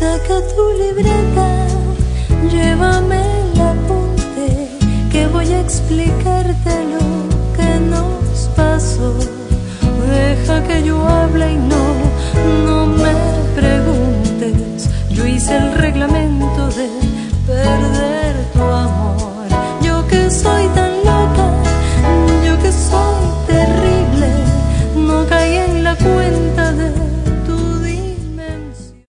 Saca tu libreta, llévame el apunte que voy a explicar